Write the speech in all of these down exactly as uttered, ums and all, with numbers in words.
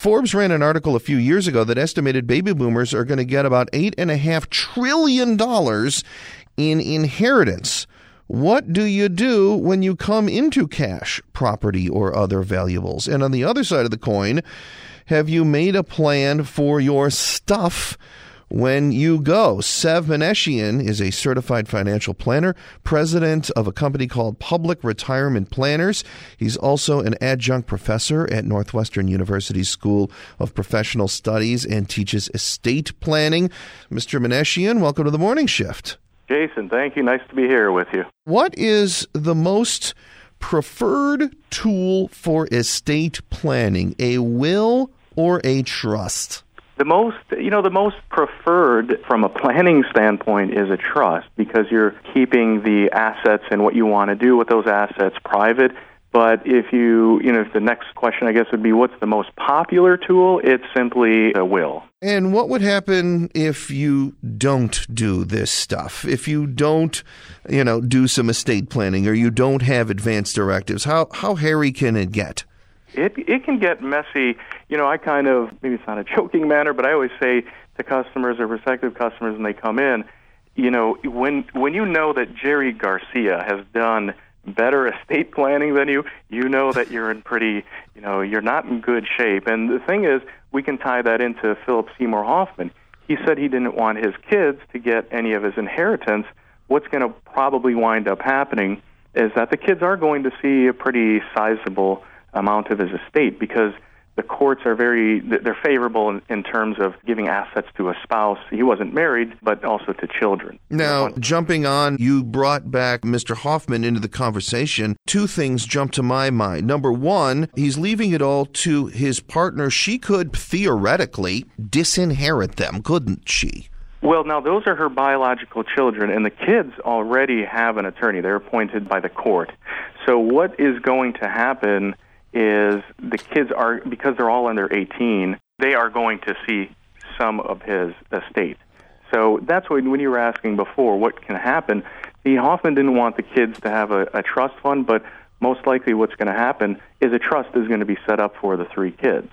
Forbes ran an article a few years ago that estimated baby boomers are going to get about eight and a half trillion dollars in inheritance. What do you do when you come into cash, property, or other valuables? And on the other side of the coin, have you made a plan for your stuff when you go? Sev Maneshian is a certified financial planner, president of a company called Public Retirement Planners. He's also an adjunct professor at Northwestern University's School of Professional Studies and teaches estate planning. Mister Maneshian, welcome to the Morning Shift. Jason, thank you. Nice to be here with you. What is the most preferred tool for estate planning, a will or a trust? The most, you know, the most preferred from a planning standpoint is a trust, because you're keeping the assets and what you want to do with those assets private. But if you, you know, if the next question, I guess, would be, what's the most popular tool? It's simply a will. And what would happen if you don't do this stuff? If you don't, you know, do some estate planning, or you don't have advance directives? How how hairy can it get? It it can get messy. You know, I kind of, maybe it's not a joking manner, but I always say to customers or prospective customers when they come in, you know, when when you know that Jerry Garcia has done better estate planning than you, you know that you're in pretty, you know, you're not in good shape. And the thing is, we can tie that into Philip Seymour Hoffman. He said he didn't want his kids to get any of his inheritance. What's going to probably wind up happening is that the kids are going to see a pretty sizable amount of his estate, because the courts are very, they're favorable in, in terms of giving assets to a spouse. He wasn't married, but also to children. Now, jumping on, you brought back Mister Hoffman into the conversation. Two things jump to my mind. Number one, he's leaving it all to his partner. She could theoretically disinherit them, couldn't she? Well, now, those are her biological children, and the kids already have an attorney. They're appointed by the court. So what is going to happen is the kids are, because they're all under eighteen, they are going to see some of his estate. So that's what, when you were asking before, what can happen, the Hoffman didn't want the kids to have a, a trust fund, but most likely what's going to happen is a trust is going to be set up for the three kids.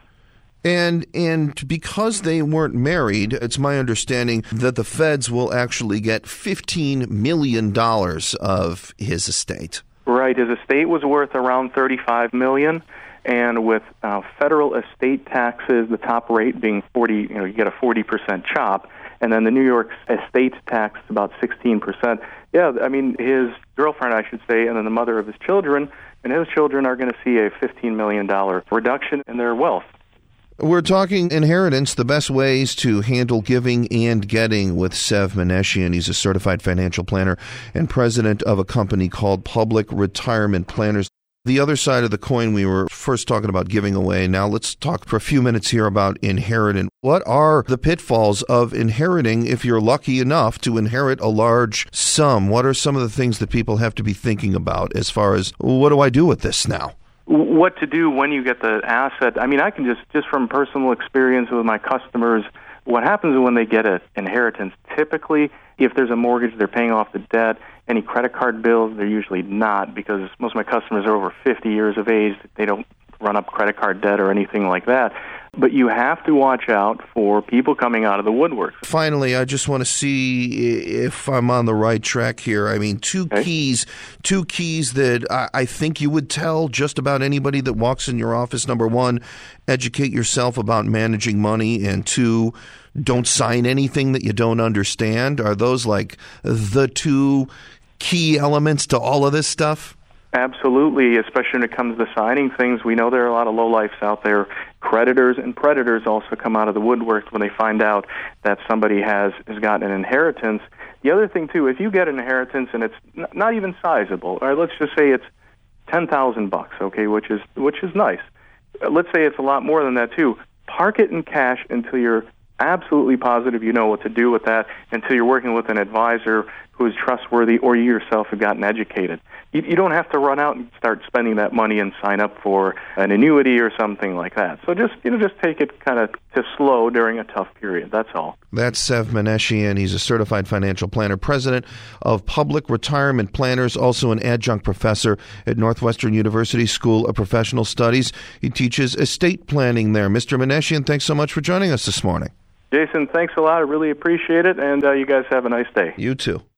And and because they weren't married, it's my understanding that the feds will actually get fifteen million dollars of his estate. Right. His estate was worth around thirty-five million dollars, and with uh, federal estate taxes, the top rate being forty, you know, you get a forty percent chop, and then the New York estate tax is about sixteen percent. Yeah, I mean, his girlfriend, I should say, and then the mother of his children, and his children are going to see a fifteen million dollars reduction in their wealth. We're talking inheritance, the best ways to handle giving and getting with Sev Maneshian. He's a certified financial planner and president of a company called Public Retirement Planners. The other side of the coin, we were first talking about giving away. Now let's talk for a few minutes here about inheritance. What are the pitfalls of inheriting if you're lucky enough to inherit a large sum? What are some of the things that people have to be thinking about as far as, what do I do with this now? What to do when you get the asset. I mean, I can just, just from personal experience with my customers, what happens when they get an inheritance, typically, if there's a mortgage, they're paying off the debt. Any credit card bills, they're usually not, because most of my customers are over fifty years of age. They don't run up credit card debt or anything like that. But you have to watch out for people coming out of the woodwork. Finally, I just want to see if I'm on the right track here. I mean, two okay. keys, two keys that I, I think you would tell just about anybody that walks in your office. Number one, educate yourself about managing money. And two, don't sign anything that you don't understand. Are those like the two key elements to all of this stuff? Absolutely, especially when it comes to signing things. We know there are a lot of lowlifes out there. Creditors and predators also come out of the woodwork when they find out that somebody has, has gotten an inheritance. The other thing, too, if you get an inheritance and it's n- not even sizable, or let's just say it's ten thousand bucks, okay, which is which is nice. Let's say it's a lot more than that, too. Park it in cash until you're absolutely positive you know what to do with that, until you're working with an advisor who's trustworthy, or you yourself have gotten educated. You, you don't have to run out and start spending that money and sign up for an annuity or something like that. So just you know, just take it kind of to slow during a tough period. That's all. That's Zev Maneshian. He's a certified financial planner, president of Public Retirement Planners, also an adjunct professor at Northwestern University School of Professional Studies. He teaches estate planning there. Mister Maneshian, thanks so much for joining us this morning. Jason, thanks a lot. I really appreciate it, and uh, you guys have a nice day. You too.